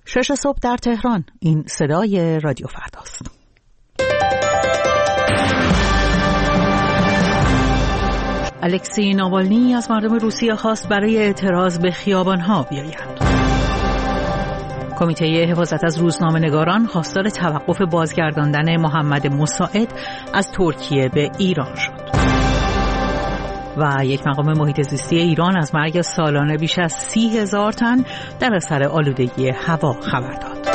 6 صبح در تهران. این صدای رادیو فرداست. الکسی ناوالنی از مردم روسیه خواست برای اعتراض به خیابان‌ها بیایند. کمیته حفاظت از روزنامه‌نگاران خواستار توقف بازگرداندن محمد مساعد از ترکیه به ایران شد. و یک مقام محیط زیستی ایران از مرگ سالانه بیش از 30,000 تن در اثر آلودگی هوا خبر داد.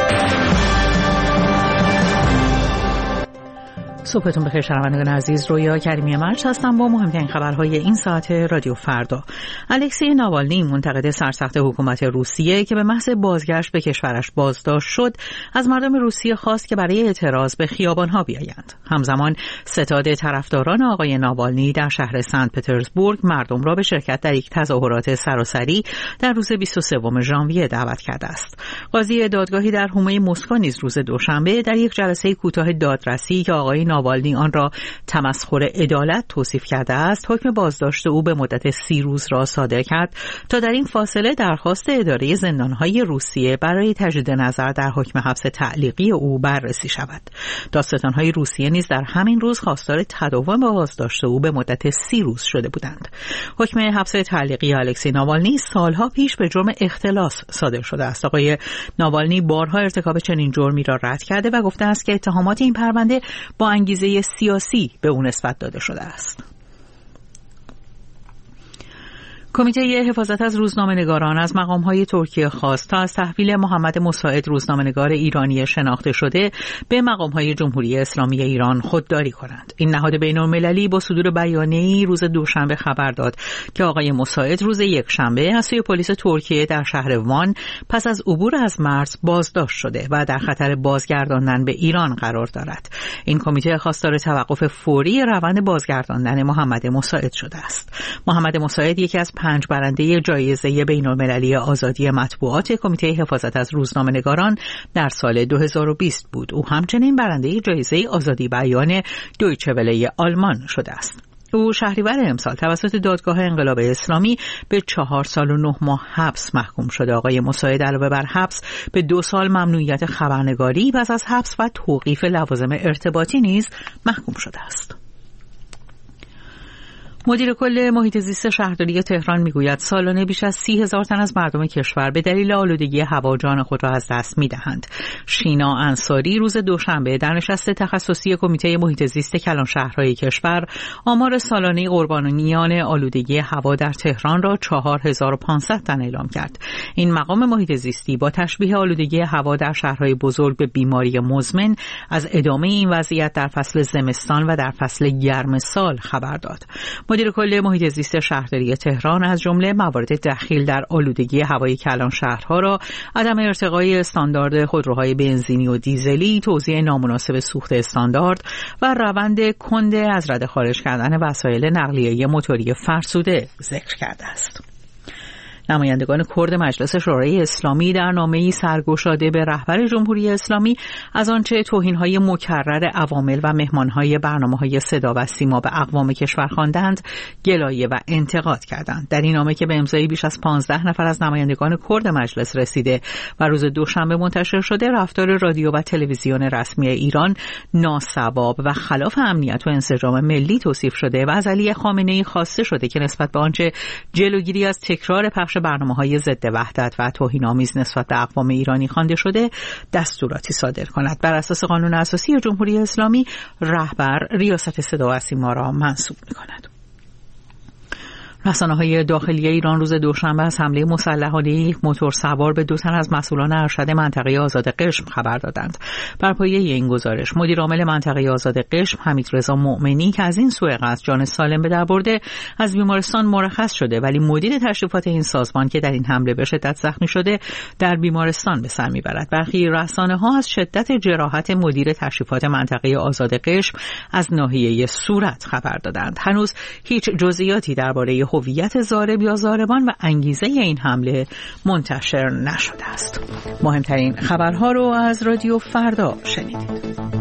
صبحتون بخیر شنوندگان عزیز، رویا کریمی مرج هستم با مهمترین خبرهای این ساعت رادیو فردا. الکسی ناوالنی، منتقد سرسخت حکومت روسیه که به محض بازگشت به کشورش بازداشت شد، از مردم روسیه خواست که برای اعتراض به خیابان‌ها بیایند. همزمان ستاد طرفداران آقای ناوالنی در شهر سنت پترزبورگ مردم را به شرکت در یک تظاهرات سراسری در روز 23 ژانویه دعوت کرده است. قاضی دادگاهی در حومه مسکو نیز روز دوشنبه در یک جلسه کوتاه دادرسی که آقای ناوالنی آن را تمسخر عدالت توصیف کرده است، حکم بازداشت او به مدت 30 روز را صادر کرد تا در این فاصله درخواست اداره زندانهای روسیه برای تجدید نظر در حکم حبس تعلیقی او بررسی شود. دادستانهای روسیه نیز در همین روز خواستار تداوم بازداشت او به مدت 30 روز شده بودند. حکم حبس تعلیقی الکسی ناوالنی سالها پیش به جرم اختلاس صادر شده است. آقای ناوالنی بارها ارتکاب چنین جرمی را رد کرده و گفته است که اتهامات این پرونده با انگیزه سیاسی به او نسبت داده شده است. کمیته حفاظت از روزنامه‌نگاران از مقام‌های ترکیه خواست تا از تحویل محمد مساعد، روزنامه‌نگار ایرانی شناخته شده، به مقام‌های جمهوری اسلامی ایران خودداری کنند. این نهاد بین‌المللی با صدور بیانیه‌ای روز دوشنبه خبر داد که آقای مساعد روز یکشنبه از سوی پلیس ترکیه در شهر وان پس از عبور از مرز بازداشت شده و در خطر بازگرداندن به ایران قرار دارد. این کمیته خواستار توقف فوری روند بازگرداندن محمد مساعد شده است. محمد مساعد یکی از 5 برنده جایزه بین‌المللی آزادی مطبوعات کمیته حفاظت از روزنامه‌نگاران در سال 2020 بود. او همچنین برنده جایزه آزادی بیان دویچه وله آلمان شده است. او شهریور امسال توسط دادگاه انقلاب اسلامی به 4 سال و 9 ماه حبس محکوم شده. آقای مساعد علاوه بر حبس به 2 سال ممنوعیت خبرنگاری پس از حبس و توقیف لوازم ارتباطی نیز محکوم شده است. مدیر کل محیط زیست شهرداری تهران میگوید سالانه بیش از 30,000 تن از مردم کشور به دلیل آلودگی هوا جان خود را از دست می‌دهند. شینا انصاری روز دوشنبه در نشست تخصصی کمیته محیط زیست کلان شهرهای کشور آمار سالانه قربانیان آلودگی هوا در تهران را 4,500 تن اعلام کرد. این مقام محیط زیستی با تشبیه آلودگی هوا در شهرهای بزرگ به بیماری مزمن از ادامه این وضعیت در فصل زمستان و در فصل گرم سال خبر داد. مدیر کل محیط زیست شهرداری تهران از جمله موارد دخیل در آلودگی هوای کلان شهرها را عدم ارتقای استاندارد خودروهای بنزینی و دیزلی، توزیع نامناسب سوخت استاندارد و روند کند از رده خارج کردن وسایل نقلیه موتوری فرسوده ذکر کرده است. نمایندگان کرد مجلس شورای اسلامی در نامه‌ای سرگشاده به رهبر جمهوری اسلامی از آنچه توهین‌های مکرر عوامل و مهمان‌های برنامه‌های صدا و سیما به اقوام کشور خواندند، گلایه و انتقاد کردند. در این نامه که به امضای بیش از 15 نفر از نمایندگان کرد مجلس رسیده و روز دوشنبه منتشر شده، رفتار رادیو و تلویزیون رسمی ایران ناصواب و خلاف امنیت و انسجام ملی توصیف شده و از علی خامنه‌ای خواسته شده که نسبت به آنچه جلوگیری از تکرار پخش برنامه‌های ضد وحدت و توهین‌آمیز نسبت به اقوام ایرانی خوانده شده دستوراتی صادر کند. بر اساس قانون اساسی جمهوری اسلامی رهبر ریاست صدا و سیما را منصوب می‌کند. رسانه‌های داخلی ایران روز دوشنبه از حمله مسلحانه یک موتور سوار به 2 تن از مسئولان ارشد منطقه آزاد قشم خبر دادند. بر پایه این گزارش مدیر عامل منطقه آزاد قشم حمیدرضا مؤمنی که از این سوء قصد جان سالم به در برده از بیمارستان مرخص شده، ولی مدیر تشریفات این سازمان که در این حمله به شدت زخمی شده در بیمارستان به سر میبرد. برخی رسانه‌ها از شدت جراحت مدیر تشریفات منطقه آزاد قشم از ناحیه صورت خبر دادند. هنوز هیچ جزئیاتی درباره هویت ضارب یا ضاربان و انگیزه این حمله منتشر نشده است. مهمترین خبرها رو از رادیو فردا شنیدید.